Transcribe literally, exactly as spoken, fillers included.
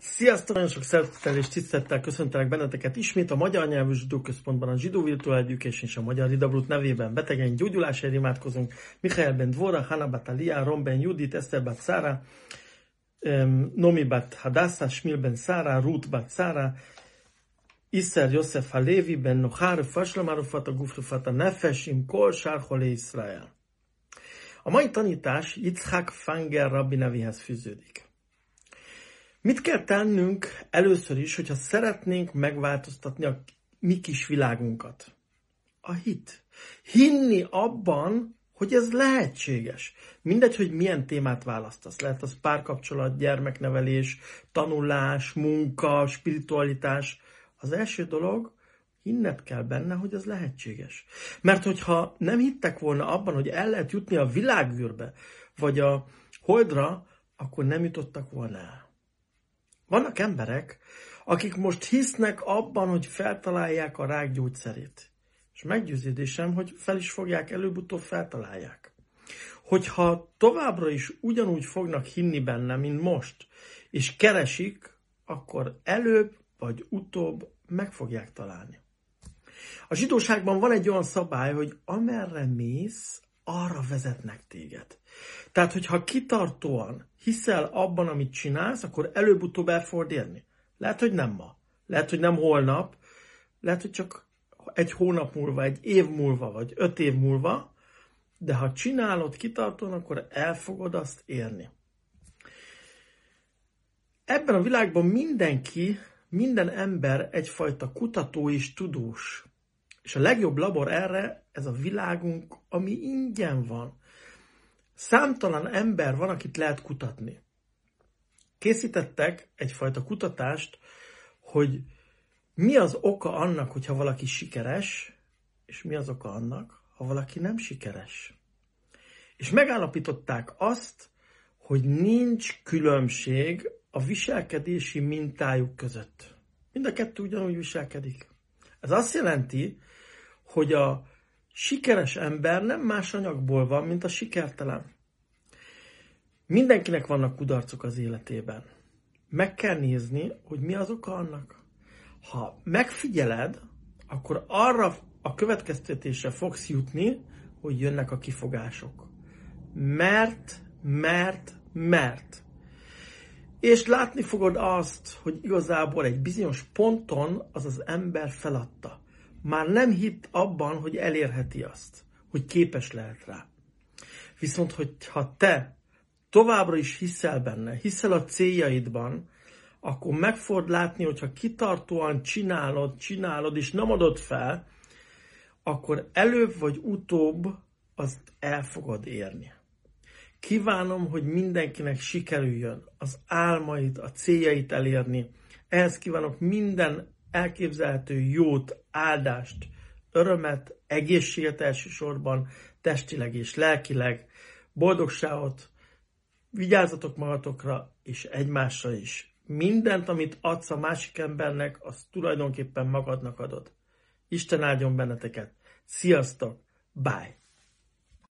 Sziasztok! Nagyon sok szeretettel és tisztelettel köszöntelek benneteket ismét a Magyar Nyelvű Zsidó Központban, a Zsidó Virtual Education és a Magyar Hidabrut nevében. Betegen gyógyulásért imádkozunk. Michael ben Dvora, Hanna bat Alia, Ron ben Judit, Eszter bat Szára, Nomi bat Hadassah, Shmil ben Szára, Ruth bat Szára, Isser Yosef Halevi ben Nohar, Fashlama Rufat, a Guf Rufat, a Nefesh, Im Kol, Sár Holé Israel. A mai tanítás Yitzhak Fanger rabbi nevéhez fűződik. Mit kell tennünk először is, hogyha szeretnénk megváltoztatni a mi kis világunkat? A hit. Hinni abban, hogy ez lehetséges. Mindegy, hogy milyen témát választasz. Lehet az párkapcsolat, gyermeknevelés, tanulás, munka, spiritualitás. Az első dolog, hinned kell benne, hogy ez lehetséges. Mert hogyha nem hittek volna abban, hogy el lehet jutni a világűrbe, vagy a holdra, akkor nem jutottak volna el. Vannak emberek, akik most hisznek abban, hogy feltalálják a rák gyógyszerét. És meggyőződésem, hogy fel is fogják, előbb-utóbb feltalálják. Hogyha továbbra is ugyanúgy fognak hinni benne, mint most, és keresik, akkor előbb vagy utóbb meg fogják találni. A zsidóságban van egy olyan szabály, hogy amerre mész, arra vezetnek téged. Tehát, hogyha kitartóan hiszel abban, amit csinálsz, akkor előbb-utóbb el fogod érni. Lehet, hogy nem ma. Lehet, hogy nem holnap. Lehet, hogy csak egy hónap múlva, egy év múlva, vagy öt év múlva. De ha csinálod kitartóan, akkor el fogod azt érni. Ebben a világban mindenki, minden ember egyfajta kutató és tudós. És a legjobb labor erre, ez a világunk, ami ingyen van. Számtalan ember van, akit lehet kutatni. Készítettek egyfajta kutatást, hogy mi az oka annak, hogyha valaki sikeres, és mi az oka annak, ha valaki nem sikeres. És megállapították azt, hogy nincs különbség a viselkedési mintájuk között. Mind a kettő ugyanúgy viselkedik. Ez azt jelenti, hogy a sikeres ember nem más anyagból van, mint a sikertelen. Mindenkinek vannak kudarcok az életében. Meg kell nézni, hogy mi az oka annak. Ha megfigyeled, akkor arra a következtetésre fogsz jutni, hogy jönnek a kifogások. Mert, mert, mert. És látni fogod azt, hogy igazából egy bizonyos ponton az az ember feladta. Már nem hitt abban, hogy elérheti azt, hogy képes lehet rá. Viszont, hogyha te továbbra is hiszel benne, hiszel a céljaidban, akkor meg fogod látni, hogyha kitartóan csinálod, csinálod, és nem adod fel, akkor előbb vagy utóbb azt el fogod érni. Kívánom, hogy mindenkinek sikerüljön az álmait, a céljait elérni. Ehhez kívánok minden elképzelhető jót, áldást, örömet, egészséget elsősorban, testileg és lelkileg, boldogságot, vigyázzatok magatokra és egymásra is. Mindent, amit adsz a másik embernek, azt tulajdonképpen magadnak adod. Isten áldjon benneteket. Sziasztok! Bye!